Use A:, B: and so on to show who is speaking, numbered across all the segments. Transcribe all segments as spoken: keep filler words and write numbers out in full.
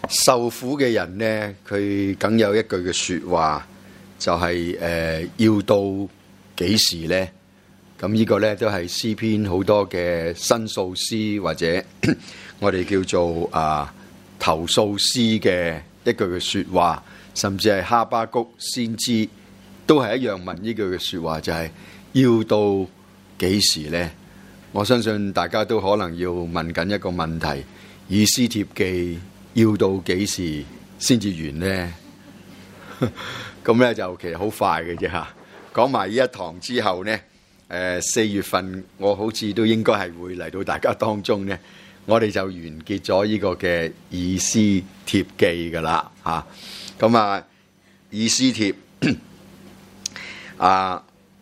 A: 受苦嘅人呢，佢梗有一句嘅說話，就係、是、誒、呃、要到幾時呢？咁呢個呢，都係詩篇好多嘅申訴詩或者我哋叫做啊投訴詩嘅一句嘅說話，甚至係哈巴谷先知都係一樣問呢句嘅說話，就係、是、要到幾時呢？我相信大家都可能要問緊一個問題：以斯帖記要到幾時先至完呢？咁咧就其實好快嘅啫嚇。講埋呢一堂之後呢，誒四月份我好似都應該係會嚟到大家當中呢，我哋就完結咗呢個嘅以斯帖記噶啦嚇。咁啊，以斯帖啊，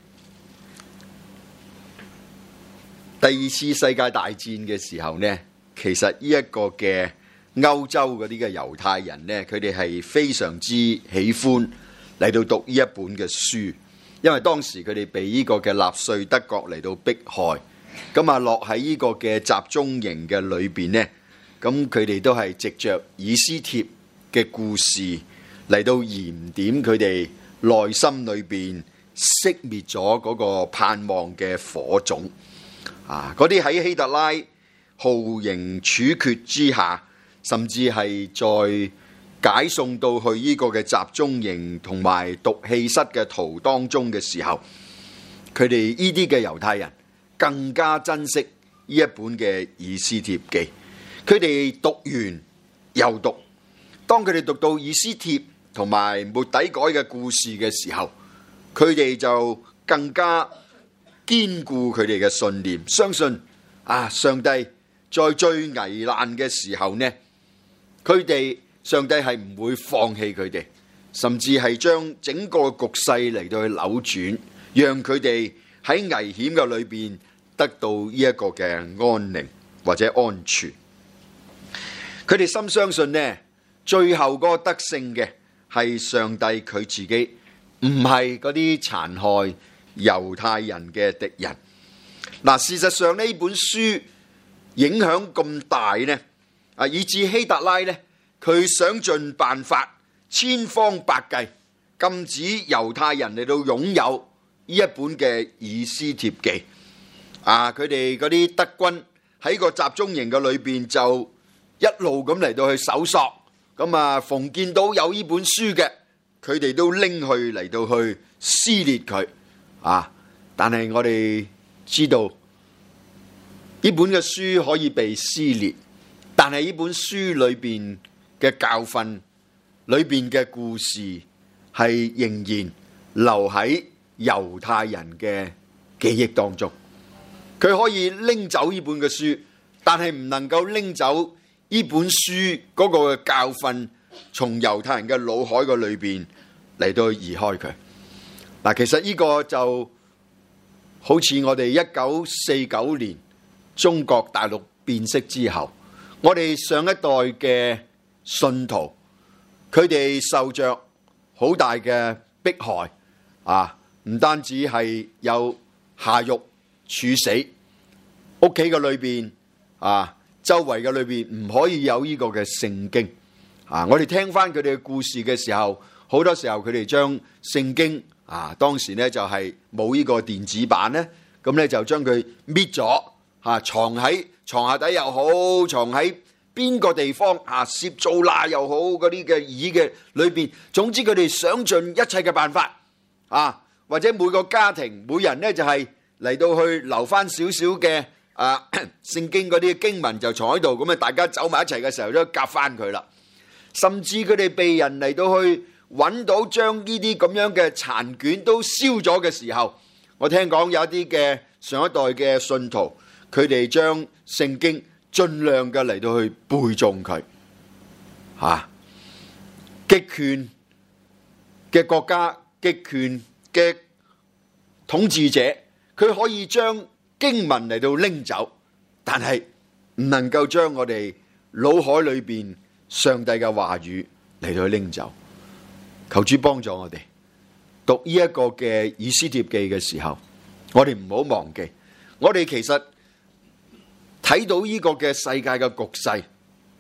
A: 第二次世界大戰嘅時候呢，其實呢一個嘅歐洲嗰啲嘅猶太人呢，佢哋係非常之喜歡嚟到讀呢一本嘅書，因為當時佢哋被呢個嘅納粹德國嚟到迫害，咁啊落喺呢個嘅集中營嘅裏邊呢，咁佢哋都係藉着以斯帖嘅故事嚟到燃點佢哋內心裏邊熄滅咗嗰個盼望嘅火種啊！嗰啲喺希特拉酷刑處決之下，甚至係在解送到去呢個嘅集中營同埋毒氣室嘅途當中嘅時候，佢哋呢啲嘅猶太人更加珍惜呢一本嘅以斯帖記。佢哋讀完又讀，當佢哋讀到以斯帖同埋末底改嘅故事嘅時候，佢哋就更加堅固佢哋嘅信念，相信啊上帝在最危難嘅時候呢，佢哋上帝係唔會放棄佢哋，甚至係將整個局勢嚟到去扭轉，讓佢哋喺危險嘅裏邊得到呢一個嘅安寧或者安全。佢哋深相信呢，最後嗰個得勝嘅係上帝佢自己，唔係嗰啲殘害猶太人嘅敵人。嗱，事實上呢本書影響咁大呢，啊，以至希特拉呢，佢想盡辦法，千方百計禁止猶太人嚟到擁有呢一本嘅以斯帖記。啊，佢哋嗰啲德軍喺個集中營嘅裏邊就一路咁嚟到去搜索，咁啊逢見到有呢本書嘅，佢哋都拎去嚟到去撕裂佢。啊，但係我哋知道呢本嘅書可以被撕裂，但係呢本書裏邊嘅教訓，裏邊嘅故事係仍然留喺猶太人嘅記憶當中。佢可以拎走呢本嘅書，但係唔能夠拎走呢本書嗰個嘅教訓，從猶太人嘅腦海個裏邊嚟到移開佢。嗱，其實呢個就好似我哋一九四九年中國大陸變色之後，我哋上一代嘅信徒，佢哋受着好大嘅迫害啊！唔單止係有下獄處死，屋企嘅裏邊啊，周圍嘅裏邊唔可以有呢個嘅聖經啊！我哋聽翻佢哋嘅故事嘅時候，好多時候佢哋將聖經啊，當時咧就係冇呢個電子版咧，咁咧就將佢搣咗嚇，藏喺床下底又好，藏喺邊個地方啊，攝造罅又好，嗰啲嘅椅嘅裏邊，總之佢哋想盡一切嘅辦法啊，或者每個家庭每人咧就係嚟到去留翻少少嘅啊聖經嗰啲經文就藏喺度，咁啊大家走埋一齊嘅時候都夾翻佢啦，甚至佢哋被人嚟到去揾到將呢啲咁樣嘅殘卷都燒咗嘅時候，我聽講有一啲嘅上一代嘅信徒，佢哋將聖經盡量嘅嚟到去背誦佢。嚇，極權嘅國家、極權嘅統治者，佢可以將經文嚟到拎走，但係唔能夠將我哋腦海裏邊上帝嘅話語嚟到去拎走。求主幫助我哋讀呢一個嘅以斯帖記嘅時候，我哋唔好忘記，我哋其實睇到呢個嘅世界嘅局勢，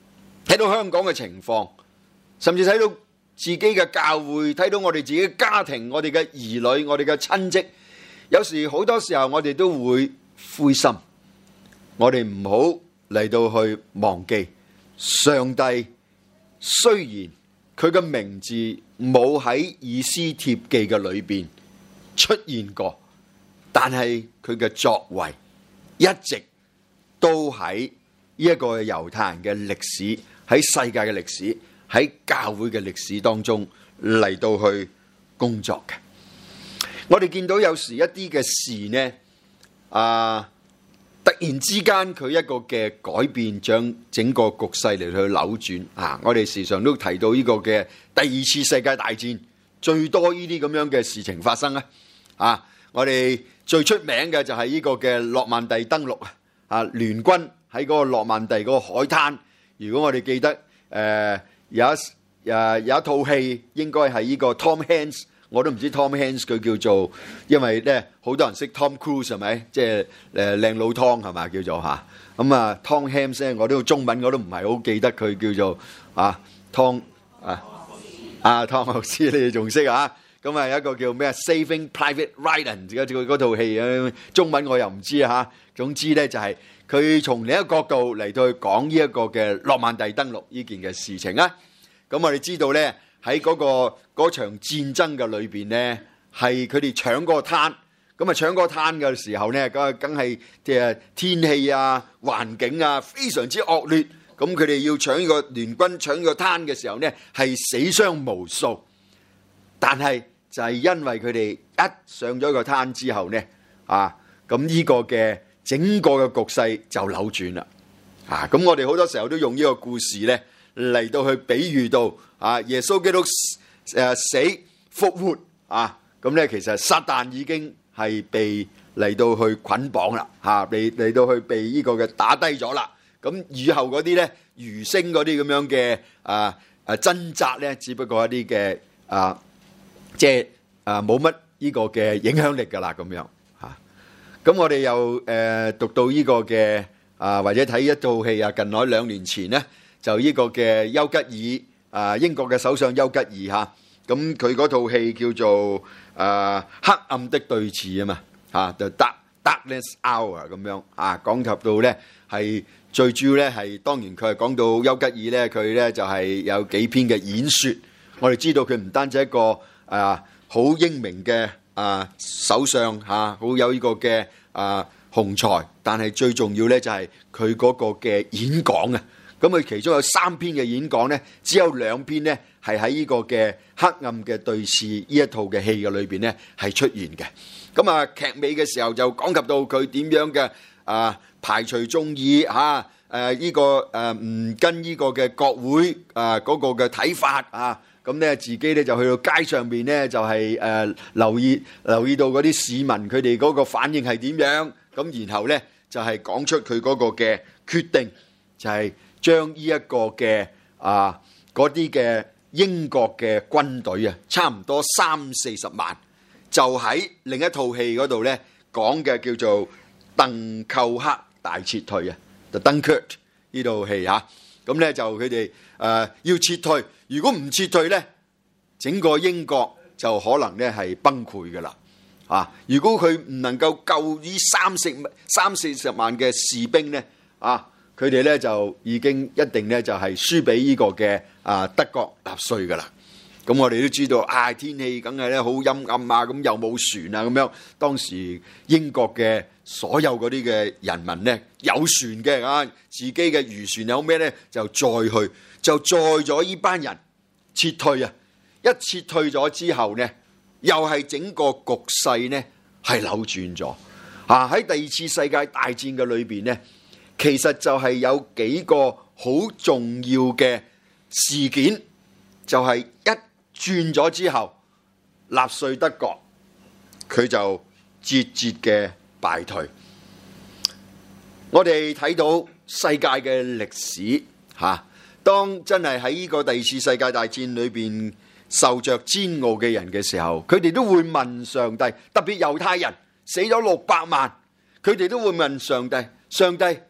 A: 睇到香港嘅情況，甚至睇到自己嘅教會，睇到我哋自己嘅家庭，我哋嘅兒女，我哋嘅親戚，有時好多時候我哋都會灰心。我哋唔好嚟到去忘記上帝，雖然佢嘅名字冇喺以斯帖記嘅裏邊出現過，但係佢嘅作為一直都喺呢一個猶太人嘅歷史，喺世界嘅歷史，喺教會嘅歷史當中嚟到去工作嘅。我哋見到有時一啲嘅事呢，啊，突然之間佢一個嘅改變，將整個局勢嚟去扭轉啊！我哋時常都提到呢個嘅第二次世界大戰，最多呢啲咁樣嘅事情發生啊！啊，我哋最出名嘅就係呢個嘅諾曼第登陸啊！啊，聯軍喺嗰個諾曼第嗰個海灘，如果我哋記得誒、呃、有一誒有一套戲，應該係呢個 Tom Hanks。我都唔知 Tom Hanks 佢叫做，因為咧好多人識 Tom Cruise 係咪？即係誒靚佬湯係咪叫做嚇？咁啊 Tom Hanks 咧，我都中文我都唔係好記得佢叫做啊 Tom 啊啊湯姆斯，你哋仲識啊？咁啊有一個叫咩 Saving Private Ryan， 而家佢嗰套戲啊，中文我又唔知嚇。總之咧就係佢從另一個角度嚟到去講呢一個嘅諾曼第登陸呢件嘅事情啊。咁我哋知道咧。喺嗰、那個嗰場戰爭嘅裏邊呢，係佢哋搶個灘，咁啊搶個灘嘅時候呢，咁啊梗係即係天氣啊、環境啊非常之惡劣，咁佢哋要搶呢個聯軍搶個灘嘅時候呢，係死傷無數。但係就係因為佢哋一上咗個灘之後呢，啊咁呢個嘅整個嘅局勢就扭轉啦。啊，咁我哋好多時候都用呢個故事呢嚟到去比喻到。啊！耶穌基督誒死復活啊！咁咧其實撒旦已經係被嚟到去捆綁啦，嚇嚟嚟到去被呢個嘅打低咗啦。咁以後嗰啲咧餘聲嗰啲咁樣嘅啊啊掙扎咧，只不過一啲嘅啊即係啊冇乜呢個嘅影響力㗎啦咁樣嚇。咁我哋又誒讀到呢個嘅啊或者睇一套戲啊，近來兩年前咧就呢個嘅丘吉爾。啊！英國嘅首相丘吉爾嚇，咁佢嗰套戲叫做《啊黑暗的對峙》啊嘛嚇，就 Dark Darkness Hour 咁樣啊，講及到咧係最主要咧係當然佢係講到丘吉爾咧，佢咧就係有幾篇嘅演説。我哋知道佢唔單止一個啊好英明嘅啊首相嚇，好有呢個嘅啊雄才，但係最重要咧就係佢嗰個嘅演講啊。咁佢其中有三篇嘅演講呢，只有兩篇呢係喺呢個嘅黑暗嘅對峙呢一套嘅戲嘅裏邊呢係出現嘅。咁啊劇尾嘅時候就講及到佢點樣嘅啊排除眾議嚇誒呢個誒唔跟呢個嘅國會啊嗰個嘅睇法啊，咁呢自己呢就去到街上邊呢就係誒留意留意到嗰啲市民佢哋嗰個反應係點樣，咁然後呢就係講出佢嗰個嘅決定就係。將呢一個嘅啊嗰啲嘅英國嘅軍隊啊，差唔多三四十萬，就喺另一套戲嗰度咧講嘅叫做鄧寇克大撤退啊，就 Dunkirk 呢套戲嚇，咁咧就佢哋誒要撤退，如果唔撤退咧，整個英國就可能咧係崩潰噶啦啊！如果佢唔能夠救呢三四三四十萬嘅士兵咧啊！佢哋咧就已經一定咧就係輸俾呢個嘅啊德國納粹噶啦。咁我哋都知道，啊天氣梗係咧好陰暗啊，咁又冇船啊咁樣。當時英國嘅所有嗰啲嘅人民咧有船嘅啊，自己嘅漁船有咩咧就載去，就載咗呢班人撤退啊。一撤退咗之後咧，又係整個局勢咧係扭轉咗啊！喺第二次世界大戰嘅裏邊咧。其實就係有幾個好重要嘅事件，就係一轉咗之後，納粹德國佢就節節嘅敗退。我哋睇到世界嘅歷史嚇，當真係喺呢個第二次世界大戰裏邊受着煎熬嘅人嘅時候，佢哋都會問上帝，特別猶太人死咗六百萬，佢哋都會問上帝：上帝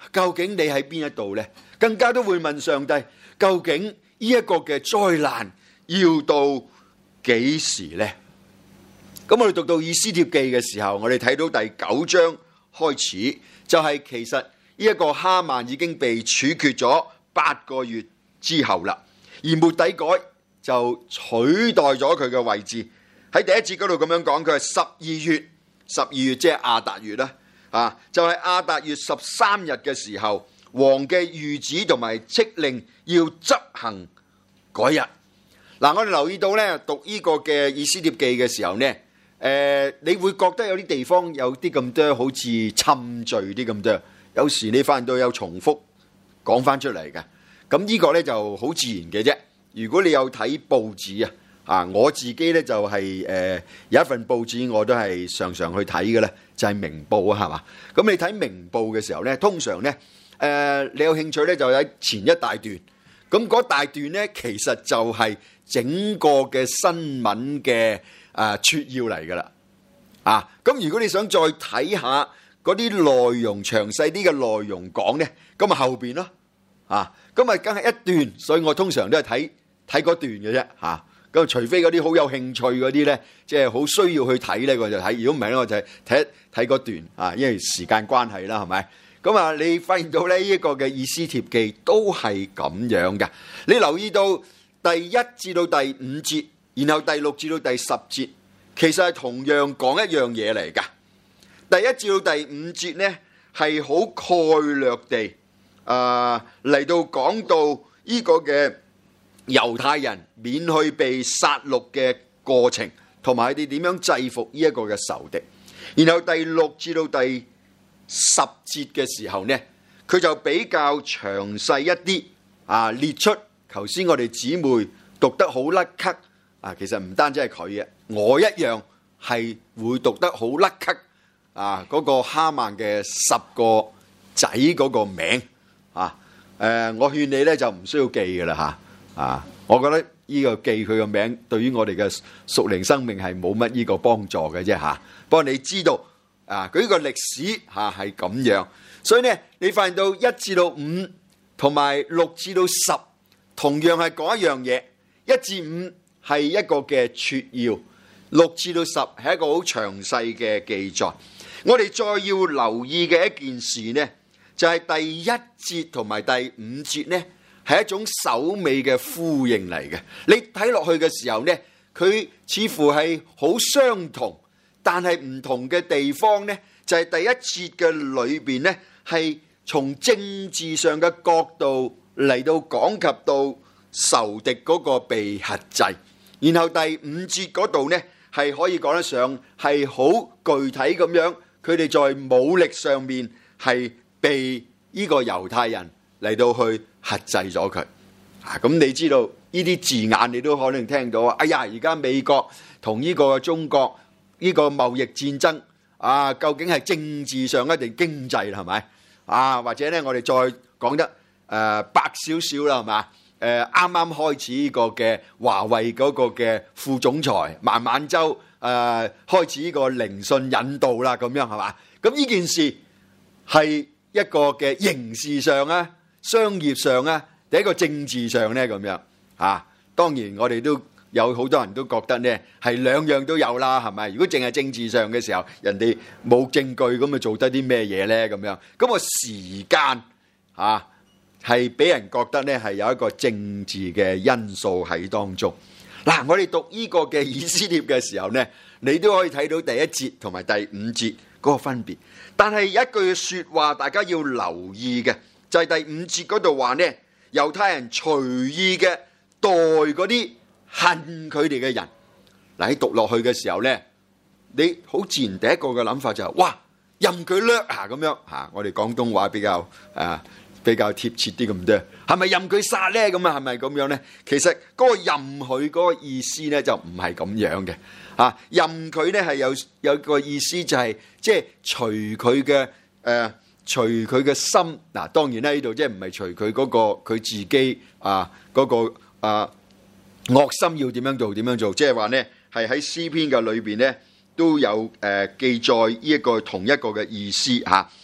A: 究竟你喺邊一度呢？更加都會問上帝，究竟呢一個嘅災難要到幾時呢？咁我哋讀到以斯帖記嘅時候，我哋睇到第九章開始，就係、是、其實呢一個哈曼已經被處決咗八個月之後啦，而末底改就取代咗佢嘅位置。喺第一節嗰度咁樣講，佢係十二月，十二月即係亞達月啦，啊，就係、是、亞達月十三日嘅時候，王嘅諭旨同埋敕令要執行嗰日。嗱、啊，我哋留意到咧，讀呢個嘅以斯帖記嘅時候呢，誒、呃，你會覺得有啲地方有啲咁多好似侵序啲咁多，有時你發現到有重複講翻出嚟嘅，咁呢個咧就好自然嘅啫。如果你有睇報紙啊，啊，我自己咧就係、是、誒、呃、有一份報紙我都係常常去睇嘅咧，就係、是、明報啊，係嘛？咁你睇明報嘅時候咧，通常咧誒、呃、你有興趣咧就喺前一大段，咁嗰大段咧其實就係整個嘅新聞嘅誒撮要嚟噶啦，啊，咁如果你想再睇下嗰啲內容詳細啲嘅內容講咧，咁啊後邊咯，啊，咁啊梗係一段，所以我通常都係睇睇嗰段嘅啫，嚇、啊。咁除非嗰啲好有興趣嗰啲咧，即係好需要去睇咧，我就睇。如果唔係咧，我就係睇睇嗰段啊，因為時間關係啦，係咪？咁啊，你發現到咧呢一個嘅以斯帖記都係咁樣嘅。你留意到第一至到第五節，然後第六至到第十節，其實係同樣講一樣嘢嚟㗎。第一至到第五節咧係好概略地啊嚟到講到呢個嘅猶太人免去被殺戮嘅過程，同埋佢哋點樣制服呢一個嘅仇敵。然後第六至到第十節嘅時候呢，佢就比較詳細一啲啊，列出頭先我哋姊妹讀得好甩咳啊，其實唔單止係佢嘅，我一樣係會讀得好甩咳啊，嗰、那個哈曼嘅十個仔嗰個名啊，誒、呃，我勸你呢就唔需要記㗎啦嚇。啊，我覺得呢個記佢個名對於我哋嘅屬靈生命係冇乜呢個幫助嘅啫嚇。不過你知道啊，佢呢個歷史嚇係咁樣，所以呢你發現到一至到五同埋六至到十同樣係講一樣嘢，一至五係一個嘅撮要，六至到十係一個好詳細嘅記載。我哋再要留意嘅一件事呢，就係、是、第一節同埋第五節呢，係一種首尾嘅呼應嚟嘅。你睇落去嘅時候呢，佢似乎係好相同，但係唔同嘅地方呢，就係第一節嘅裏邊呢，係從政治上嘅角度嚟到講及到仇敵嗰個被轄制。然後第五節嗰度呢，係可以講得上係好具體咁樣，佢哋在武力上面係被呢個猶太人嚟到去轄制咗佢啊！咁你知道呢啲字眼，你都可能聽到啊！哎呀，而家美國同呢個中國呢個貿易戰爭啊，究竟係政治上一定經濟係咪啊？或者咧，我哋再講得誒、呃、白少少啦，係嘛？誒啱啱開始呢個嘅華為嗰個嘅副總裁孟晚舟誒、呃、開始呢個聆訊引導啦，咁樣係嘛？咁呢件事係一個嘅刑事上啊，商業上啊，第一個政治上咧咁樣啊，當然我哋都有好多人都覺得呢係兩樣都有啦，係咪？如果淨係政治上嘅時候，人哋冇證據咁啊，做得啲咩嘢咧咁樣？咁個時間啊，係俾人覺得呢係有一個政治嘅因素喺當中。嗱，我哋讀呢個嘅以斯帖嘅時候呢，你都可以睇到第一節同埋第五節嗰個分別。但係有一句說話，大家要留意嘅。就係第五節嗰度話呢，猶太人隨意嘅待嗰啲恨佢哋嘅人。嗱，喺讀落去嘅時候呢，你好自然第一個嘅諗法就係、是，哇，任佢掠啊咁樣嚇。我哋廣東話比較啊比較貼切啲咁多，係咪任佢殺呢？咁啊係咪咁樣呢？其實嗰個任佢嗰個意思呢，就唔係咁樣嘅嚇。任佢呢係有有個意思就係即係隨佢嘅誒。隨佢嘅心，嗱，當然咧呢度即係唔係隨佢嗰個佢自己啊嗰個啊惡心要點樣做點樣做，即係話呢係喺詩篇嘅裏邊呢都有誒記載呢一個同一個嘅意思嚇。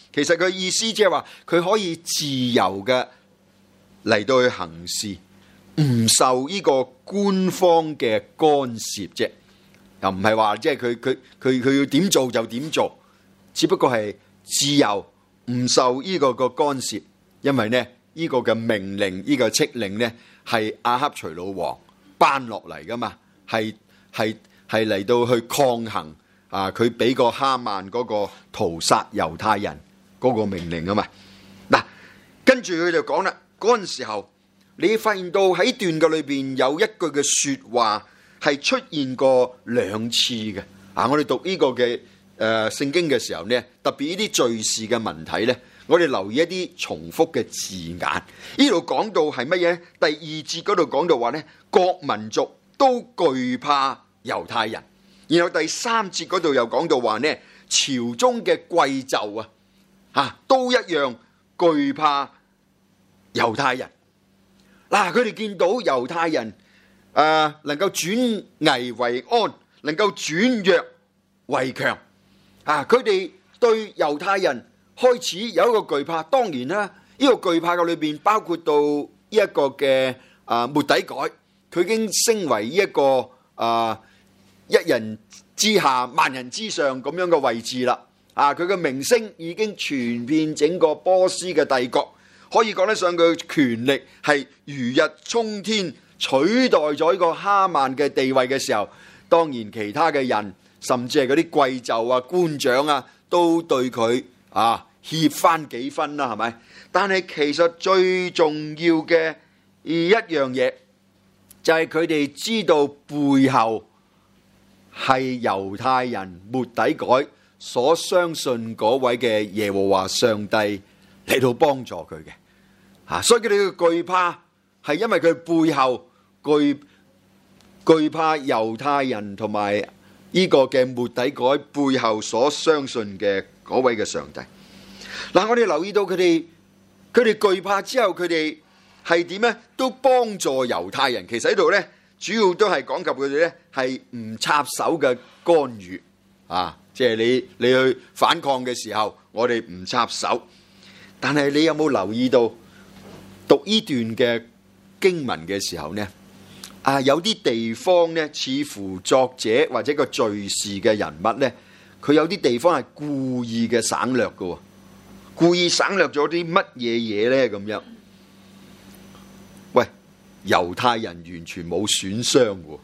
A: 其實佢意思即係話佢可以自由嘅嚟到去行事，唔受呢個官方嘅干涉啫。又唔係話即係佢佢佢佢要點做就點做，只不過係自由，唔受呢個個干涉。因為呢呢個嘅命令，呢個敕令呢係亞哈隨魯王頒落嚟噶嘛，係係係嚟到去抗衡啊！佢俾個哈曼嗰個屠殺猶太人嗰個命令啊嘛。嗱，跟住佢就講啦，嗰陣時候你發現到喺段嘅裏邊有一句嘅說話係出現過兩次嘅。啊，我哋讀呢個嘅誒聖經嘅時候呢，特別呢啲敘事嘅文體呢，我哋留意一啲重複嘅字眼。呢度講到係乜嘢？第二節嗰度講到話呢，各民族都懼怕猶太人。然後第三節嗰度又講到話呢，朝中嘅貴胄啊，吓都一樣懼怕猶太人。嗱，佢哋見到猶太人誒、呃、能夠轉危為安，能夠轉弱為強，啊，佢哋對猶太人開始有一個懼怕。當然啦，呢個懼怕嘅裏邊包括到呢一個嘅啊末底改，佢已經升為呢一個啊一人之下萬人之上咁樣嘅位置啦。啊，佢嘅名聲已經傳遍整個波斯嘅帝國，可以講得上佢權力係如日衝天，取代咗呢個哈曼嘅地位嘅時候，當然其他嘅人甚至係嗰啲貴胄啊、官長啊，都對佢啊協翻幾分啦，係咪？但係其實最重要嘅一樣嘢，就係佢哋知道背後係猶太人末底改所相信嗰位嘅耶和華上帝嚟到幫助佢嘅，啊，所以佢哋嘅懼怕係因為佢背後懼懼怕猶太人同埋呢個嘅末底改背後所相信嘅嗰位嘅上帝。嗱，我哋留意到佢哋佢哋懼怕之後，佢哋係點呢？都幫助猶太人。其實喺度呢，主要都係講及佢哋呢係唔插手嘅干預啊，即係你你去反抗嘅時候，我哋唔插手。但係你有冇留意到讀呢段嘅經文嘅時候呢？啊，有啲地方呢，似乎作者或者個敘事嘅人物呢，佢有啲地方係故意嘅省略嘅，故意省略咗啲乜嘢嘢呢？咁樣，喂，猶太人完全冇損傷嘅，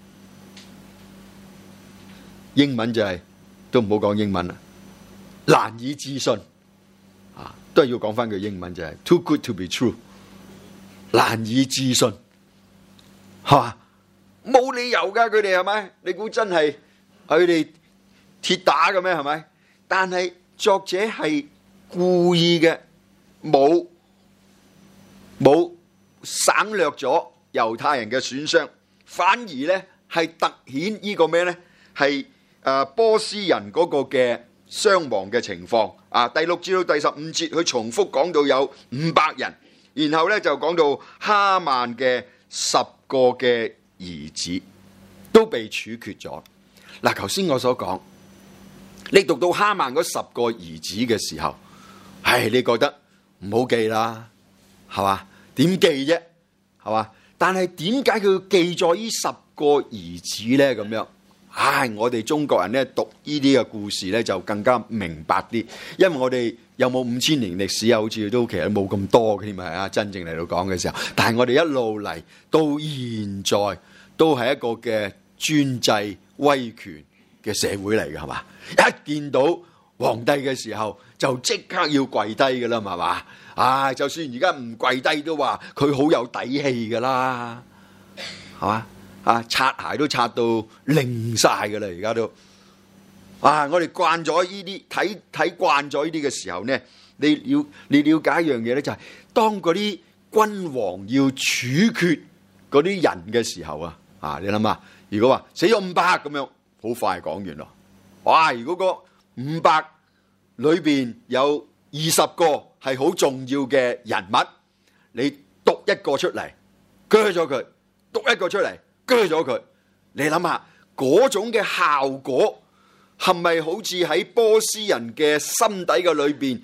A: 英文就係都唔好講英文啦，難以置信啊，都係要講翻句英文就係 too good to be true， 難以置信。係嘛？冇理由噶，佢哋係咪？你估真係佢哋鐵打嘅咩？係咪？但係作者係故意嘅，冇冇省略咗猶太人嘅損傷，反而咧係突顯呢個咩咧？係誒波斯人嗰個嘅傷亡嘅情況啊！第六至到第十五節，佢重複講到有五百人，然後咧就講到哈曼嘅十個嘅兒子都被處決咗。嗱，頭先我所講，你讀到哈曼嗰十個兒子嘅時候，唉，你覺得唔好記啦，係嘛？點記啫？係嘛？但係點解佢要記咗呢十個兒子咧？咁樣，唉，我哋中國人咧讀呢啲嘅故事咧就更加明白啲，因為我哋有冇五千年歷史啊？好似都其實冇咁多嘅添係啊！真正嚟到講嘅時候，但係我哋一路嚟到現在都係一個嘅專制威權嘅社會嚟嘅，係嘛？一見到皇帝嘅時候就即刻要跪低嘅啦，係嘛？啊，就算而家唔跪低都話佢好有底氣嘅啦，係嘛？啊，擦鞋都擦到擰晒嘅啦，而家都。啊！我哋慣咗呢啲睇睇慣咗呢啲嘅時候呢，你了你了解一樣嘢呢，就係當嗰啲君王要處決嗰啲人嘅時候啊，啊！你諗下，如果話死咗五百咁樣，好快講完咯。哇！如果個五百裏邊有二十個係好重要嘅人物，你篤一個出嚟，鋸咗佢；篤一個出嚟，鋸咗佢。你諗下嗰種嘅效果。係咪好似喺波斯人嘅心底嘅裏邊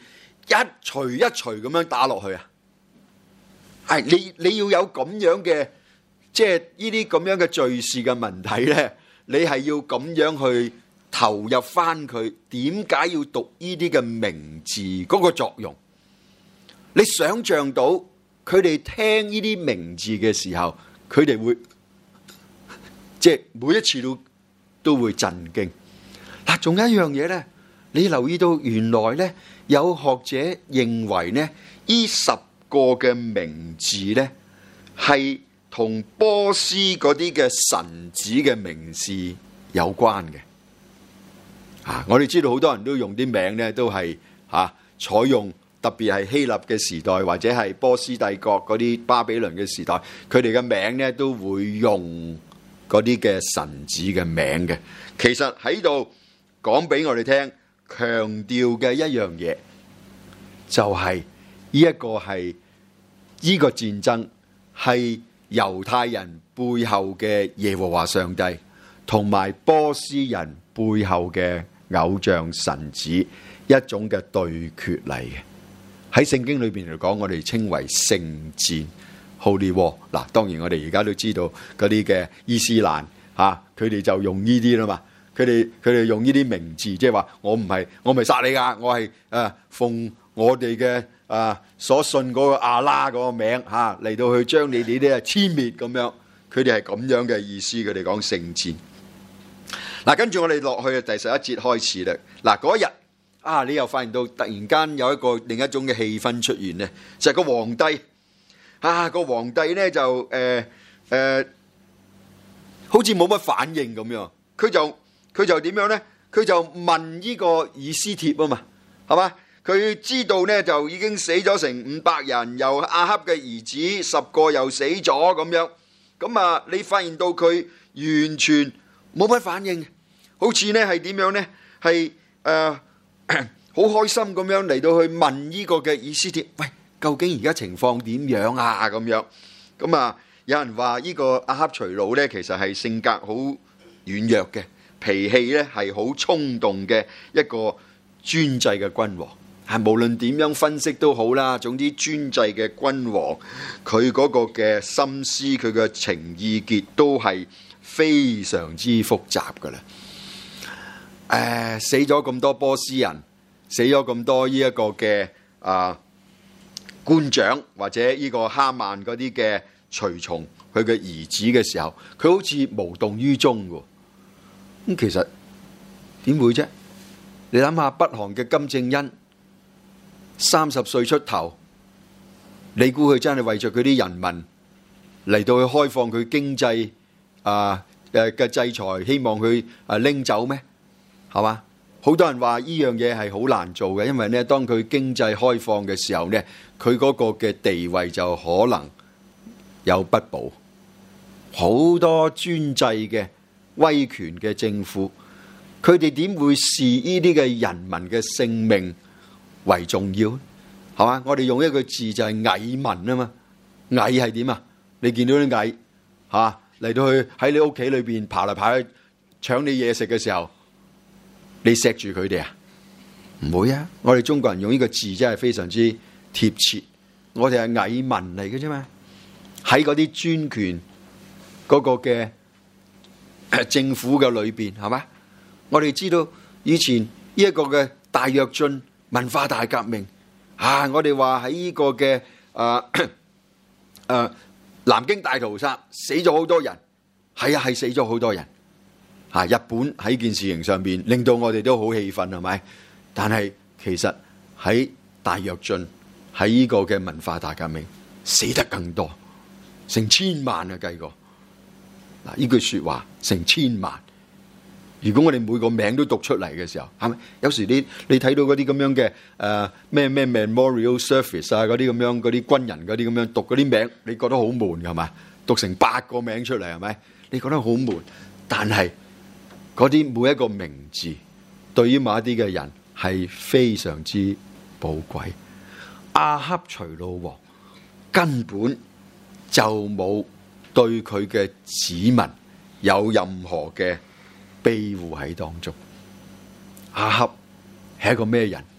A: 一錘一錘咁樣打落去啊？係你你要有咁樣嘅，即係呢啲咁樣嘅敘事嘅文體咧，你係要咁樣去投入翻佢，點解要讀呢啲嘅名字嗰個作用？你想象到佢哋聽呢啲名字嘅時候，佢哋會即係每一次都都會震驚。嗱，仲有一樣嘢咧，你留意到原來咧有學者認為咧，呢十個嘅名字咧係同波斯嗰啲嘅神子嘅名字有關嘅。啊，我哋知道好多人都用啲名咧，都係啊採用。特別係希臘嘅時代，或者係波斯帝國嗰啲巴比倫嘅時代，佢哋嘅名咧都會用嗰啲嘅神子嘅名嘅。其實喺度講俾我哋聽，強調嘅一樣嘢就係呢一個係呢個戰爭係猶太人背後嘅耶和華上帝，同埋波斯人背後嘅偶像神子一種嘅對決嚟嘅。喺聖經裏邊嚟講，我哋稱為聖戰 Holy War。嗱，當然我哋而家都知道嗰啲嘅伊斯蘭嚇，佢哋就用呢啲啦嘛。佢哋佢哋用呢啲名字，即係話我唔係我唔係殺你噶，我係誒奉我哋嘅誒所信嗰個阿拉嗰個名嚇嚟到去將你哋啲啊殲滅咁樣。佢哋係咁樣嘅意思，佢哋講聖戰。嗱，跟住我哋落去第十一節開始啦。嗱，嗰日。啊！你又發現到突然間有一個另一種嘅氣氛出現咧，就係個皇帝啊！個皇帝咧就誒誒，好似冇乜反應咁樣。佢就佢就點樣咧？佢就問呢個以斯帖啊嘛，係嘛？佢知道咧就已經死咗成五百人，由亞哈嘅兒子十個又死咗咁樣。咁啊，你發現到佢完全冇乜反應，好似咧係點樣咧？係誒。好開心咁樣嚟到去問呢個嘅以斯帖，喂，究竟而家情況點樣啊？咁樣咁啊，有人話呢個亞哈隨魯咧，其實係性格好軟弱嘅，脾氣咧係好衝動嘅一個專制嘅君王。係無論點樣分析都好啦，總之專制嘅君王，佢嗰個嘅心思，佢嘅情意結都係非常之複雜噶啦。誒、呃，死咗咁多波斯人，死咗咁多呢一個嘅啊官長或者呢個哈曼嗰啲嘅隨從，佢嘅兒子嘅時候，佢好似無動於衷嘅。咁其實點會啫？你諗下北韓嘅金正恩三十歲出頭，你估佢真係為咗佢啲人民嚟到去開放佢經濟啊誒嘅制裁，希望佢啊拎走咩？係嘛？好多人話呢樣嘢係好難做嘅，因為咧，當佢經濟開放嘅時候咧，佢嗰個嘅地位就可能有不保。好多專制嘅威權嘅政府，佢哋點會視呢啲嘅人民嘅性命為重要？係嘛？我哋用一個字就係蟻民啊嘛。蟻係點啊？你見到啲蟻吓嚟到去喺你屋企裏邊爬嚟爬去搶你嘢食嘅時候，你錫住佢哋啊？唔會啊！我哋中國人用呢個字真係非常之貼切。我哋係蟻民嚟嘅啫嘛。喺嗰啲專權嗰個嘅政府嘅裏邊，係嘛？我哋知道以前呢一個嘅大躍進文化大革命啊，我哋話喺呢個嘅誒誒南京大屠殺死咗好多人，係啊，係死咗好多人。啊！日本喺件事情上邊令到我哋都好氣憤，係咪？但係其實喺大躍進喺呢個嘅文化大革命死得更多，成千萬啊計過。嗱，呢句說話成千萬。如果我哋每個名都讀出嚟嘅時候，係咪？有時你你睇到嗰啲咁樣嘅誒咩咩 memorial service 啊，嗰啲咁樣嗰啲軍人嗰啲咁樣讀嗰啲名，你覺得好悶係咪？讀成八個名出嚟係咪？你覺得好悶，但係嗰啲每一個名字，對於某一啲嘅人係非常之寶貴。亞哈隨魯王根本就冇對佢嘅子民有任何嘅庇護喺當中。亞哈係一個咩人？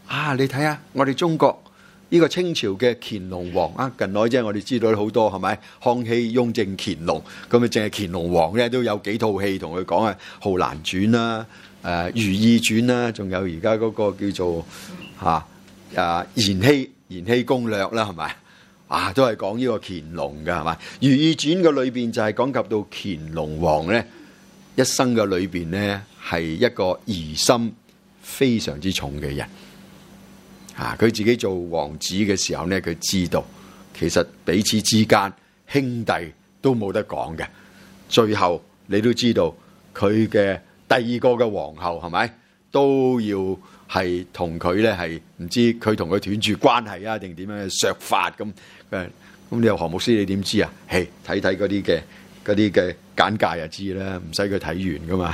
A: 啊，你睇下我哋中國呢個清朝嘅乾隆王啊，近來即係我哋知道好多係咪？康熙、雍正、乾隆，咁啊，淨係乾隆王咧都有幾套戲同佢講啊，《浩蘭傳》啦，誒《如懿傳》啦，仲有而家嗰個叫做嚇啊《延禧延禧攻略》啦，係咪？啊，都係講呢個乾隆嘅係咪？《如懿傳》嘅裏邊就係講及到乾隆王咧一生嘅裏邊咧係一個疑心非常之重嘅人。啊！佢自己做王子嘅時候呢，佢知道其實彼此之間兄弟都冇得講嘅。最後你都知道佢嘅第二個嘅皇后係咪都要係同佢呢？係唔知佢同佢斷絕關係啊，定點樣削髮咁？誒咁你又何牧師你點知啊？嘿，睇睇嗰啲嘅嗰啲嘅簡介就知啦，唔使佢睇完噶嘛。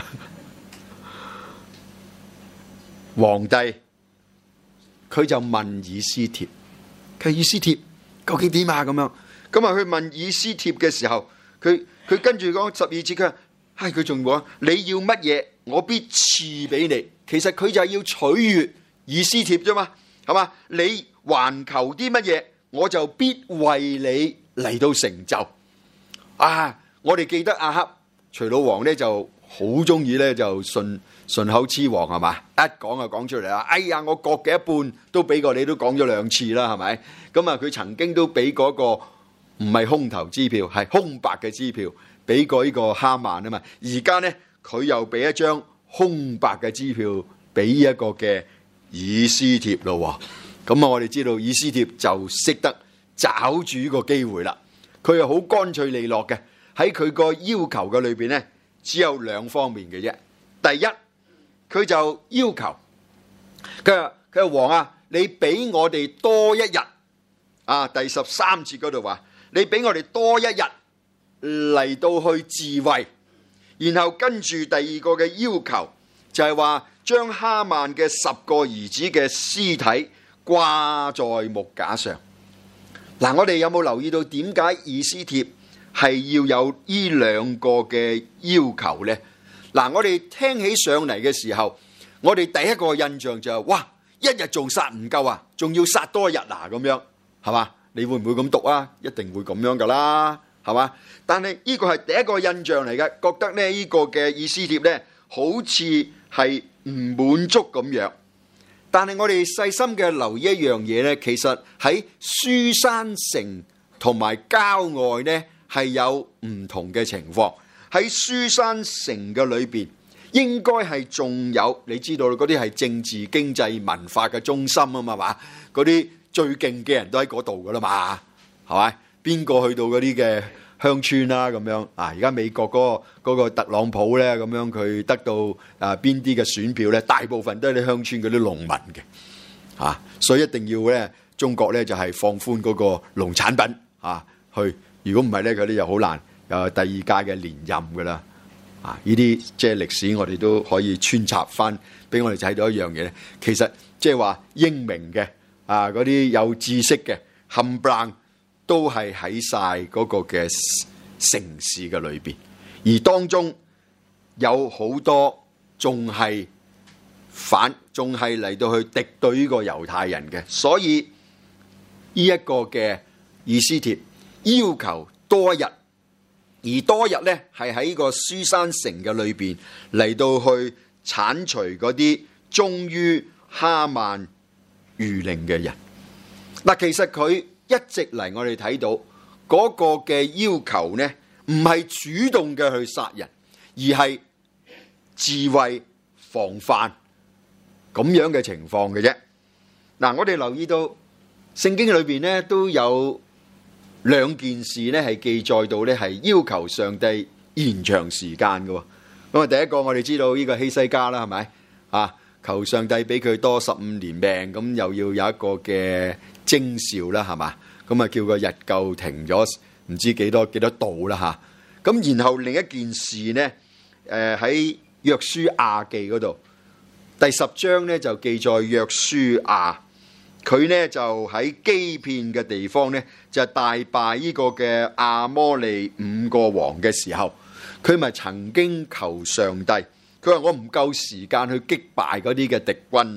A: 皇帝。佢就問以斯帖，佢以斯帖究竟點啊？咁樣咁啊，去問以斯帖嘅時候，佢佢跟住講十二節，佢話：唉，佢仲話你要乜嘢，我必賜俾你。其實佢就係要取悅以斯帖啫嘛，係嘛？你還求啲乜嘢，我就必為你嚟到成就。啊！我哋記得亞哈徐老王咧就好中意咧就信。順口雌黃係嘛？一講就講出嚟啦！哎呀，我割嘅一半都俾過你，都講咗兩次啦，係咪？咁啊，佢曾經都俾嗰個唔係空頭支票，係空白嘅支票，俾過呢個哈曼啊嘛。而家呢，佢又俾一張空白嘅支票俾一個嘅以斯帖咯。咁啊，我哋知道以斯帖就識得找住呢個機會啦。佢係好乾脆利落嘅，喺佢個要求嘅裏邊呢，只有兩方面嘅啫。第一，佢就要求佢話佢話王啊，你俾我哋多一日啊！第十三節嗰度話，你俾我哋多一日嚟到去自衛，然後跟住第二個嘅要求就係話將哈曼嘅十個兒子嘅屍體掛在木架上。嗱，我哋有冇留意到點解以斯帖係要有呢兩個嘅要求呢？嗱，我哋聽起上嚟嘅時候，我哋第一個印象就係、是，哇，一日仲殺唔夠啊，仲要殺多一日啊，咁樣係嘛？你會唔會咁讀啊？一定會咁樣噶啦，係嘛？但係呢個係第一個印象嚟嘅，覺得咧呢個嘅以斯帖咧，好似係唔滿足咁樣。但係我哋細心嘅留意一樣嘢咧，其實喺書珊城同埋郊外咧係有唔同嘅情況。喺書珊城嘅裏邊，應該係仲有，你知道嗰啲係政治、經濟、文化嘅中心啊嘛嘛，嗰啲最勁嘅人都喺嗰度噶啦嘛，係咪？邊個去到嗰啲嘅鄉村啦咁樣啊？而家美國嗰個嗰個特朗普咧咁樣，佢得到啊邊啲嘅選票咧？大部分都係啲鄉村嗰啲農民嘅，啊，所以一定要咧，中國咧就係放寬嗰個農產品啊，去。如果唔係咧，佢哋又好難。有第二屆嘅連任㗎啦，啊！呢啲即係歷史，我哋都可以穿插翻，俾我哋睇到一樣嘢咧。其實即係話英明嘅啊，嗰啲有知識嘅冚唪唥都係喺晒嗰個嘅城市嘅裏邊，而當中有好多仲係反，仲係嚟到去敵對呢個猶太人嘅，所以呢一個嘅以斯帖要求多一日。而多日咧，係喺個書珊城嘅裏邊嚟到去剷除嗰啲忠於哈曼諭令嘅人。嗱，其實佢一直嚟，我哋睇到嗰個嘅要求呢，唔係主動嘅去殺人，而係自衛防範咁樣嘅情況嘅啫。嗱，我哋留意到聖經裏邊呢都有兩件事咧係記載到咧係要求上帝延長時間嘅。咁啊，第一個我哋知道呢個希西家啦，係咪啊？求上帝俾佢多十五年命，咁又要有一個嘅徵兆啦，係嘛？咁啊叫個日夠停咗唔知幾多幾多度啦嚇。咁然後另一件事呢，誒喺約書亞記嗰度第十章咧就記載約書亞。佢呢就喺基遍嘅地方呢，就大敗呢個嘅亞摩利五個王嘅時候，佢咪曾經求上帝，佢話我唔夠時間去擊敗嗰啲嘅敵軍啊，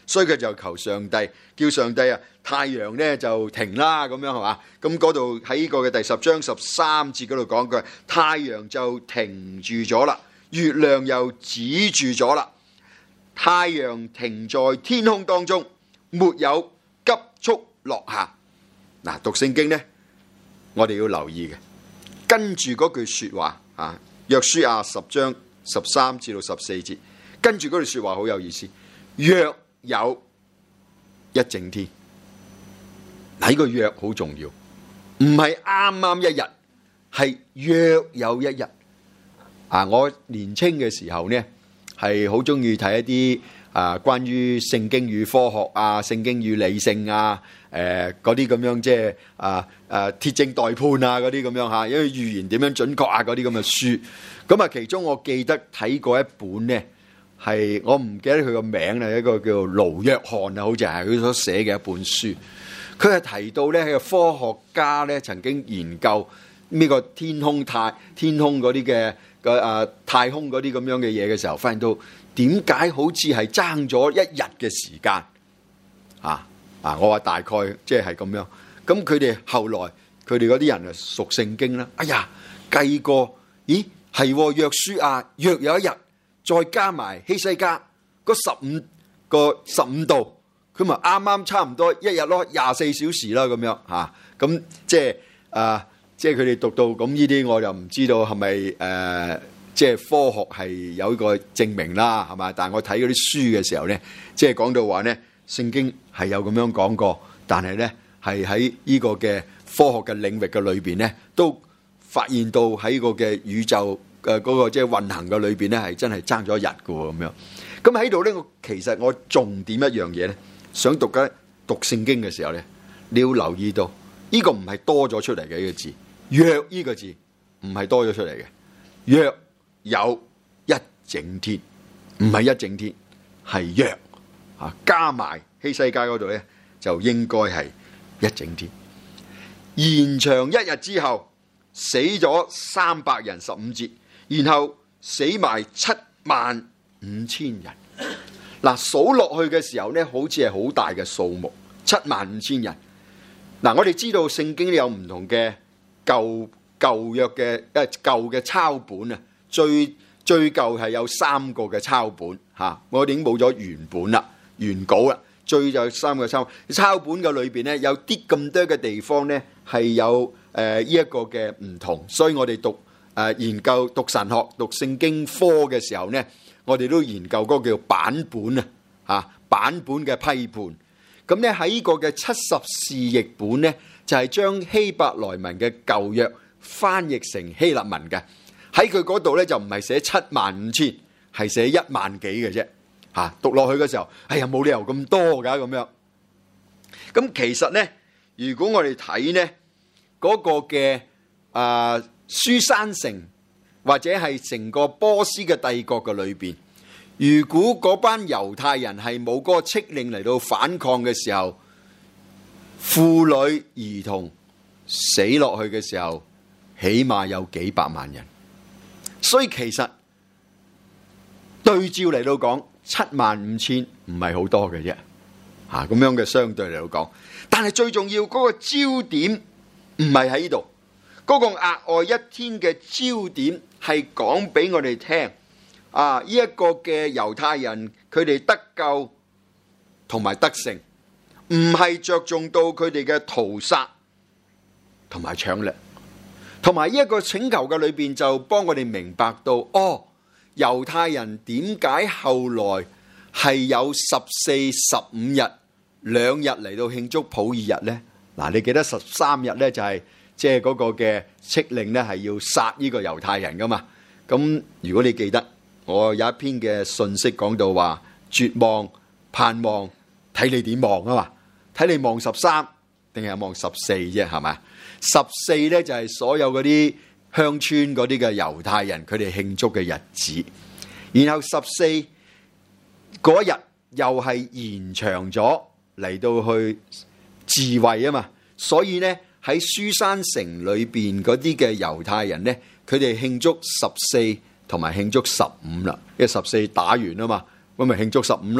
A: 所以佢就求上帝，叫上帝啊太陽咧就停啦，咁樣係嘛？咁嗰度喺呢個嘅第十章十三節嗰度講句，太陽就停住咗啦，月亮又止住咗啦，太陽停在天空當中，沒有急速落下。嗱，讀聖經呢，我哋要留意嘅，跟住嗰句說話啊，約書亞十章十三至到十四節，跟住嗰句說話好有意思，約有一整天。嗱，呢個約好重要，唔係啱啱一日，係約有一日。啊，我年青嘅時候呢，係好中意睇一啲啊關於聖經與科學啊、聖經與理性啊、誒嗰啲咁樣，即係啊啊鐵證待判啊嗰啲咁樣嚇，因為預言點樣準確啊嗰啲咁嘅書。咁啊，其中我記得睇過一本呢，係我唔記得佢個名啦，一個叫盧約翰啊，好似係佢所寫嘅一本書。佢係提到咧，係科學家咧曾經研究呢個天空太天空嗰啲嘅嘅啊太空嗰啲咁樣嘅嘢嘅時候，發現到點解好似係爭咗一日嘅時間啊啊！我話大概即係咁樣。咁佢哋後來佢哋嗰啲人啊熟聖經啦，哎呀計過，咦係約書亞約有一日，再加埋希西家嗰十五個十五度。咁咪啱啱差唔多一日咯，廿四小時啦咁樣嚇，咁、啊、即係啊，即係佢哋讀到咁呢啲，我就唔知道係咪誒，即係科學係有一個證明啦，係嘛？但係我睇嗰啲書嘅時候咧，即係講到話咧，聖經係有咁樣講過，但係咧係喺呢個嘅科學嘅領域嘅裏邊咧，都發現到喺個嘅宇宙嘅嗰個即係運行嘅裏邊咧，係真係爭咗一日嘅喎咁樣。咁喺度咧，我其實我重點一樣嘢咧。想讀嘅讀聖經嘅時候咧，你要留意到呢個唔係多咗出嚟嘅一個字，約呢個字唔係多咗出嚟嘅，約有一整天，唔係一整天，係約啊，加埋希西家嗰度咧就應該係一整天。延長一日之後，死咗三百人十五節，然後死埋七萬五千人。嗱，數落去嘅時候咧，好似係好大嘅數目，七萬五千人。嗱，我哋知道聖經有唔同嘅舊舊約嘅誒舊嘅抄本啊，最最舊係有三個嘅抄本嚇，我哋已經冇咗原本啦、原稿啦，最就三個抄抄本嘅裏邊咧，有啲咁多嘅地方咧係有誒呢一個嘅唔同，所以我哋讀誒、呃、研究讀神學、讀聖經科嘅時候咧。我哋都研究嗰個叫版本啊，嚇版本嘅批判。咁咧喺呢個嘅七十士譯本咧，就係將希伯來文嘅舊約翻譯成希臘文嘅。喺佢嗰度咧就唔係寫七萬五千，係寫一萬幾嘅啫。嚇讀落去嘅時候，哎呀冇理由咁多㗎咁樣。咁其實咧，如果我哋睇咧嗰個嘅啊書珊城。或者係成個波斯嘅帝國嘅裏邊，如果嗰班猶太人係冇嗰個敕令嚟到反抗嘅時候，婦女兒童死落去嘅時候，起碼有幾百萬人。所以其實對照嚟到講，七萬五千唔係好多嘅啫，吓咁樣嘅相對嚟到講。但係最重要嗰個焦點唔係喺呢度，嗰個額外一天嘅焦點。係講俾我哋聽啊！呢、這、一個嘅猶太人，佢哋得救同埋得勝，唔係着重到佢哋嘅屠殺同埋搶掠，同埋呢一個請求嘅裏邊就幫我哋明白到，哦，猶太人點解後來係有十四、十五日兩日嚟到慶祝普爾日呢？嗱，你記得十三日呢就係、是。即係嗰個嘅敕令咧，係要殺呢個猶太人噶嘛？咁如果你記得，我有一篇嘅信息講到話，絕望、盼望，睇你點望啊嘛？睇你望十三定係望十四啫，係咪？十四咧就係所有嗰啲鄉村嗰啲嘅猶太人佢哋慶祝嘅日子，然後十四嗰日又係延長咗嚟到去自衛啊嘛，所以咧。喺書珊城裏邊嗰啲嘅猶太人咧，佢哋慶祝十四同埋慶祝十五啦，因為十四打完啊嘛，咁咪慶祝十五咯。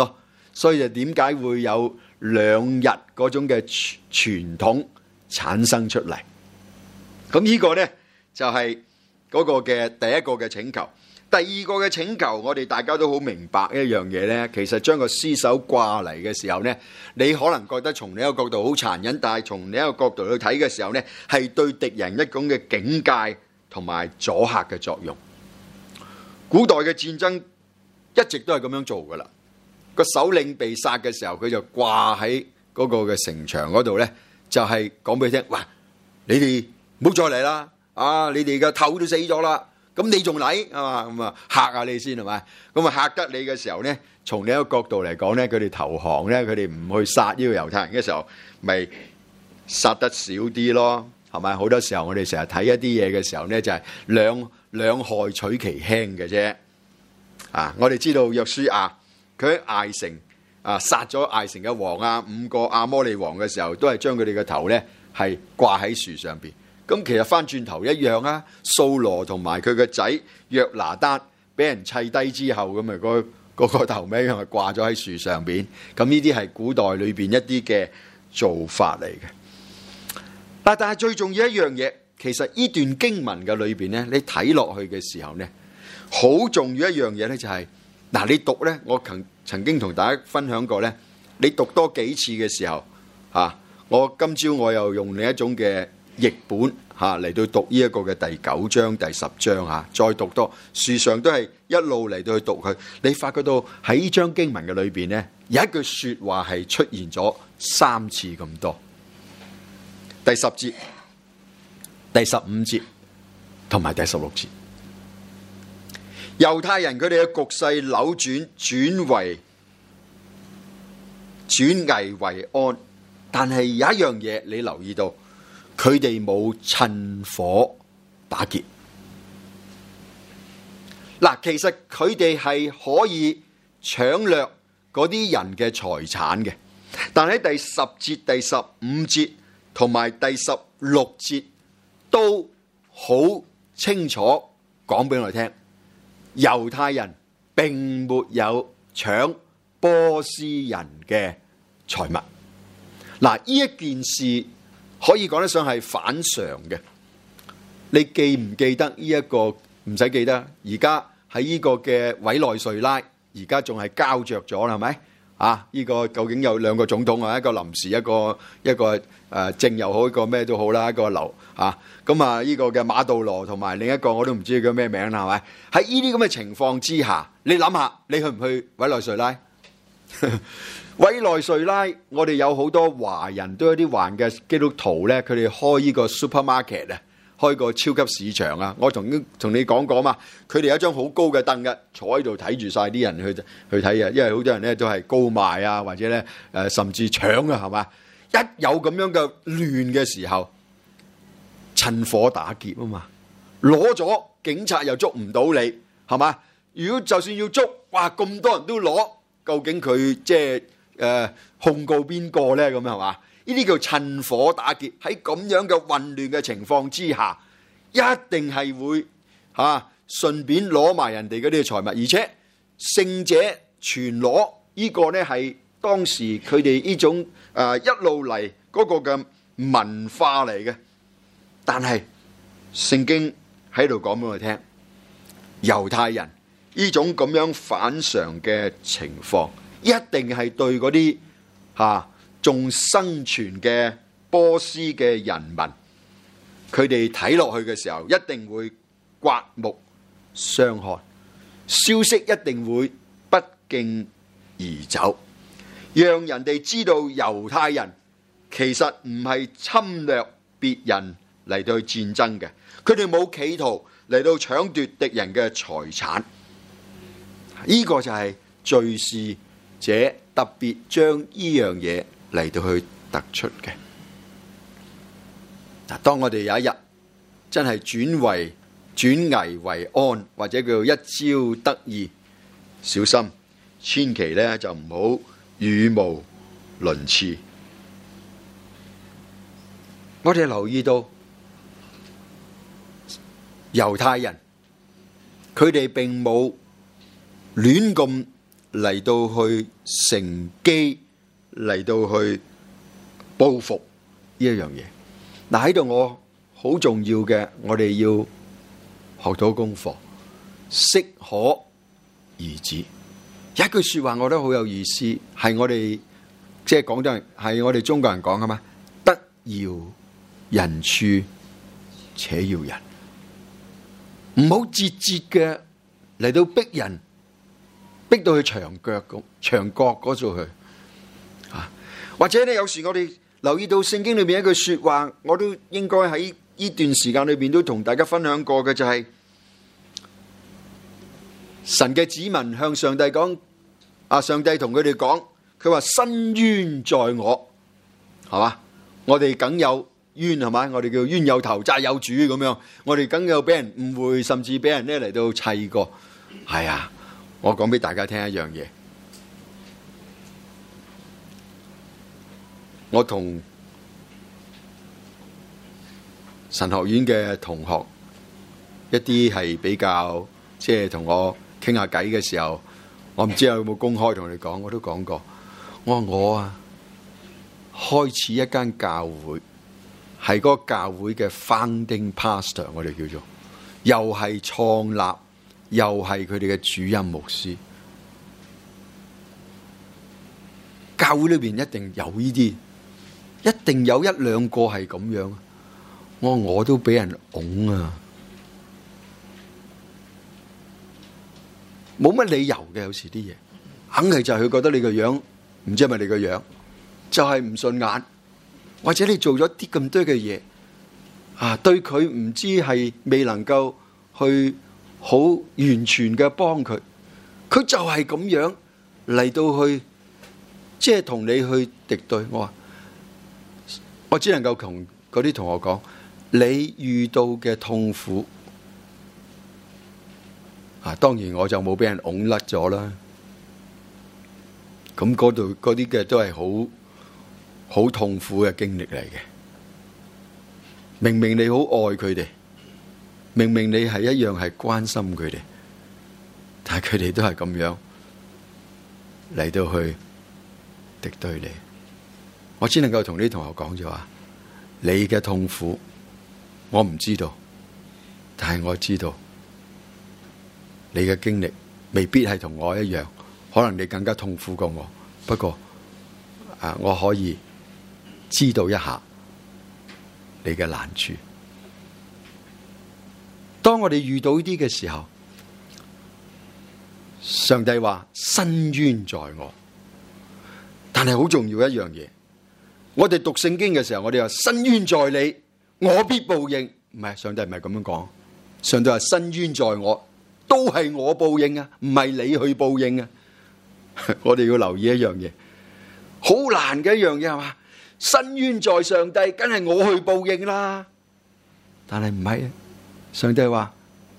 A: 所以就點解會有兩日嗰種嘅傳統產生出嚟。咁呢個呢，就係嗰個嘅第一個嘅請求。第二個嘅請求，我哋大家都好明白一樣嘢呢，其實將個屍首掛嚟嘅時候呢，你可能覺得從另一個角度好殘忍，但係從另一個角度去睇嘅時候呢，係對敵人一種嘅警戒同埋阻嚇嘅作用。古代嘅戰爭一直都係咁樣做噶啦。個首領被殺嘅時候，佢就掛喺嗰個嘅城牆嗰度呢，就係講俾你聽：哇，你哋唔好再嚟啦！啊，你哋嘅頭都死咗啦！咁你仲嚟係嘛？咁啊嚇下你先係咪？咁啊嚇得你嘅時候呢，從另一個角度嚟講呢，佢哋投降呢，佢哋唔去殺呢個猶太人嘅時候，咪殺得少啲咯，係咪？好多時候我哋成日睇一啲嘢嘅時候呢，就係兩兩害取其輕嘅啫。啊，我哋知道約書亞佢喺艾城啊殺咗艾城嘅王啊五個亞摩利王嘅時候，都係將佢哋嘅頭呢係掛喺樹上邊。咁其實翻轉頭一樣啊，掃羅同埋佢個仔約拿單俾人砌低之後，咁咪嗰嗰個頭尾係掛咗喺樹上邊。咁呢啲係古代裏邊一啲嘅做法嚟嘅。但係最重要一樣嘢，其實呢段經文嘅裏邊咧，你睇落去嘅時候咧，好重要一樣嘢咧就係、是、嗱，你讀咧，我曾曾經同大家分享過咧，你讀多幾次嘅時候啊，我今朝我又用另一種嘅譯本嚇嚟到讀呢一個嘅第九章、第十章嚇，再讀多，樹上都係一路嚟到去讀佢。你發覺到喺呢章經文嘅裏邊呢，有一句説話係出現咗三次咁多。第十節、第十五節同埋第十六節，猶太人佢哋嘅局勢扭轉，轉為轉危為安，但係有一樣嘢你留意到。佢哋冇趁火打劫。嗱，其實佢哋係可以搶掠嗰啲人嘅財產嘅，但喺第十節、第十五節同埋第十六節都好清楚講俾我哋聽，猶太人並沒有搶波斯人嘅財物。嗱，呢一件事可以講得上係反常嘅。你記唔記得呢、這、一個？唔使記得，而家喺呢個嘅委內瑞拉，而家仲係膠着咗啦，係咪？啊，呢、這個究竟有兩個總統啊，一個臨時，一個一個誒、呃、正又好，一個咩都好啦，一個留啊。咁啊，呢個嘅馬杜羅同埋另一個我都唔知佢叫咩名啦，係咪？喺呢啲咁嘅情況之下，你諗下，你去唔去委內瑞拉？委內瑞拉，我哋有好多華人都有啲華人嘅基督徒咧，佢哋開呢個 supermarket 啊，開個超級市場啊。我同同你講過嘛，佢哋有一張好高嘅凳嘅，坐喺度睇住晒啲人去去睇啊。因為好多人咧都係高賣啊，或者咧誒、呃、甚至搶啊，係嘛？一有咁樣嘅亂嘅時候，趁火打劫啊嘛，攞咗警察又捉唔到你，係嘛？如果就算要捉，哇咁多人都攞，究竟佢即係？誒、呃、控告邊個咧？咁係嘛？呢啲叫趁火打劫。喺咁樣嘅混亂嘅情況之下，一定係會嚇、啊、順便攞埋人哋嗰啲財物，而且勝者全攞。呢個咧係當時佢哋呢種誒、呃、一路嚟嗰個嘅文化嚟嘅。但係聖經喺度講俾我哋聽，猶太人呢種咁樣反常嘅情況，一定係對嗰啲嚇仲生存嘅波斯嘅人民，佢哋睇落去嘅時候，一定會刮目相看，消息一定會不脛而走，讓人哋知道猶太人其實唔係侵略別人嚟到去戰爭嘅，佢哋冇企圖嚟到搶奪敵人嘅財產。呢、這個就係敘事者特別將呢樣嘢嚟到去突出嘅。嗱，當我哋有一日真係轉為轉危為安，或者叫做一朝得意，小心，千祈咧就唔好語無倫次。我哋留意到猶太人，佢哋並冇亂咁嚟到去乘機嚟到去報復呢一樣嘢。嗱，喺度我好重要嘅，我哋要學到功課，適可而止。有一句說話我覺得好有意思，係我哋即係廣東人，係我哋中國人講㗎嘛，得饒人處且饒人，唔好節節嘅嚟到逼人，逼到去牆腳咁牆角嗰度去啊！或者咧，有時我哋留意到聖經裏面一句說話，我都應該喺呢段時間裏邊都同大家分享過嘅，就係神嘅子民向上帝講，啊，上帝同佢哋講，佢話伸冤在我，係嘛？我哋梗有冤，係嘛？我哋叫冤有頭債有主咁樣，我哋梗有俾人誤會，甚至俾人咧嚟到砌過。係啊，我講俾大家聽一樣嘢，我同神學院嘅同學一啲係比較即係同我傾下偈嘅時候，我唔知有冇公開同你講，我都講過。我話我啊，開始一間教會，係嗰個教會嘅 founding pastor， 我哋叫做，又係創立，又係佢哋嘅主任牧師。教會裏邊一定有呢啲，一定有一兩個係咁樣。我我都俾人拱啊，冇乜理由嘅，有時啲嘢，肯係就係佢覺得你個樣，唔知係咪你個樣，就係唔順眼，或者你做咗啲咁多嘅嘢，啊，對佢唔知係未能夠去好完全嘅幫佢，佢就係咁樣嚟到去，即係同你去敵對。我話，我只能夠同嗰啲同學講。你遇到嘅痛苦啊，當然我就冇俾人拱甩咗啦。咁嗰度嗰啲嘅都係好好痛苦嘅經歷嚟嘅。明明你好愛佢哋，明明你係一樣係關心佢哋，但係佢哋都係咁樣嚟到去敵對你。我只能夠同啲同學講咗話，你嘅痛苦。我唔知道，但係我知道你嘅經歷未必係同我一樣，可能你更加痛苦過我。不過啊，我可以知道一下你嘅難處。當我哋遇到呢啲嘅時候，上帝話伸冤在我，但係好重要一樣嘢，我哋讀聖經嘅時候，我哋話伸冤在你，我必報應。唔係，上帝唔係咁樣講。上帝話伸冤在我，都係我報應啊，唔係你去報應啊。我哋要留意一樣嘢，好難嘅一樣嘢係嘛？伸冤在上帝，梗係我去報應啦。但係唔係啊，上帝話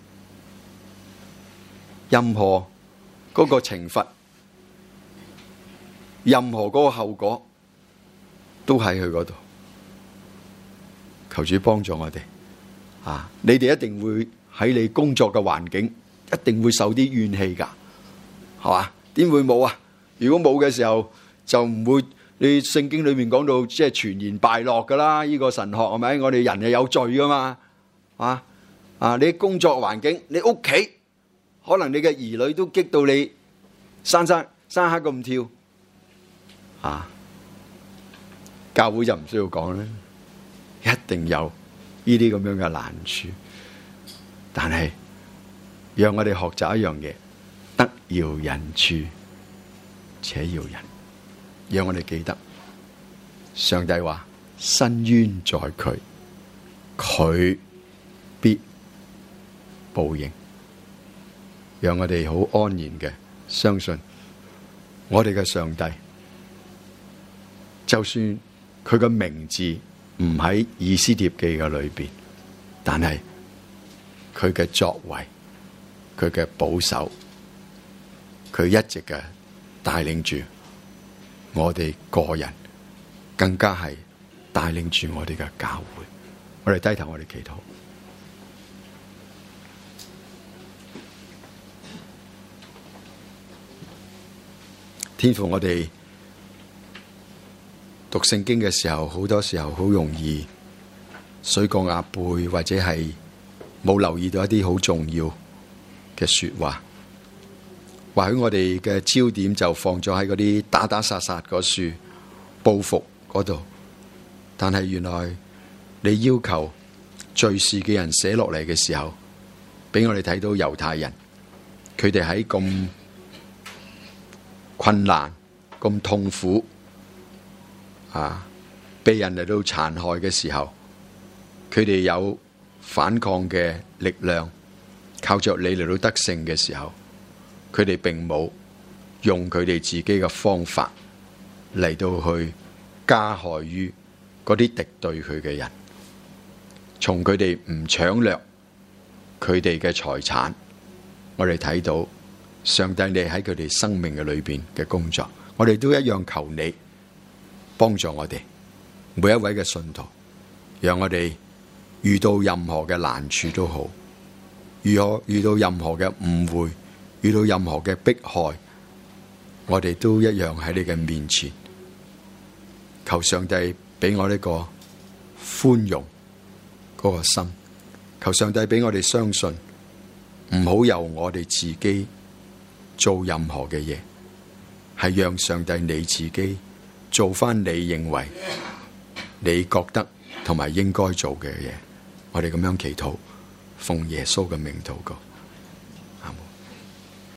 A: 任何嗰個懲罰，任何嗰個後果，都喺佢嗰度。求主幫助我哋啊！你哋一定會喺你工作嘅環境，一定會受啲怨氣噶，係嘛？點會冇啊？如果冇嘅時候，就唔會你聖經裏面講到即係全然敗落噶啦。呢個神學係咪？我哋人係有罪噶嘛？啊啊！你工作環境，你屋企可能你嘅兒女都激到你生生生黑咁跳啊！教會就唔需要講啦。一定有呢啲咁樣嘅難處，但係讓我哋學習一樣嘢，得饒人處且饒人。讓我哋記得上帝話伸冤在佢，佢必報應。讓我哋好安然嘅相信我哋嘅上帝，就算佢嘅名字唔喺以斯帖記嘅裏邊，但係佢嘅作為，佢嘅保守，佢一直嘅帶領住我哋個人，更加係帶領住我哋嘅教會。我哋低頭，我哋祈禱。 天父，我哋讀聖經嘅時候，好多時候好容易水過鴨背，或者係冇留意到一啲好重要嘅說話。或許我哋嘅焦點就放咗喺嗰啲打打殺殺嗰樹報復嗰度，但係原來你要求敘事嘅人寫落嚟嘅時候，俾我哋睇到猶太人，佢哋喺咁困難、咁痛苦啊，被人嚟到殘害嘅時候，佢哋有反抗嘅力量，靠着你嚟到得勝嘅時候，佢哋並冇用佢哋自己嘅方法嚟到去加害於嗰啲敵對佢嘅人，從佢哋唔搶掠佢哋嘅財產，我哋睇到上帝你喺佢哋生命嘅裏邊嘅工作，我哋都一樣求你幫助我哋每一位嘅信徒，讓我哋遇到任何嘅難處都好，如何遇到任何嘅誤會，遇到任何嘅迫害，我哋都一樣喺你嘅面前，求上帝俾我呢個寬容嗰個心，求上帝俾我哋相信，唔好由我哋自己做任何嘅嘢，係讓上帝你自己做返你認為你覺得同埋應該做嘅嘢。我哋咁樣祈禱，奉耶穌嘅名禱告。